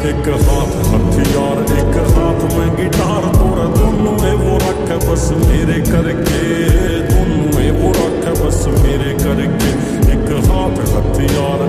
एक हाथ हथियार एक हाथ में गिटार, तोरा दोनों है वो रख बस मेरे करके, दोनों है वो रख बस मेरे करके। एक हाथ हथियार